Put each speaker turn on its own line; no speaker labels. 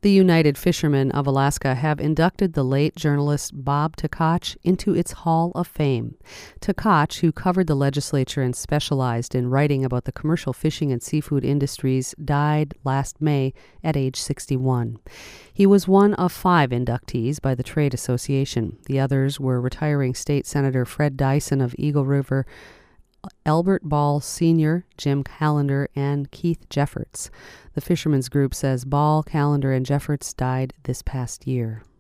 The United Fishermen of Alaska have inducted the late journalist Bob Tkach into its Hall of Fame. Tkach, who covered the legislature and specialized in writing about the commercial fishing and seafood industries, died last May at age 61. He was one of 5 inductees by the Trade Association. The others were retiring State Senator Fred Dyson of Eagle River, Albert Ball Sr., Jim Callender, and Keith Jeffords. The Fishermen's Group says Ball, Callender, and Jeffords died this past year.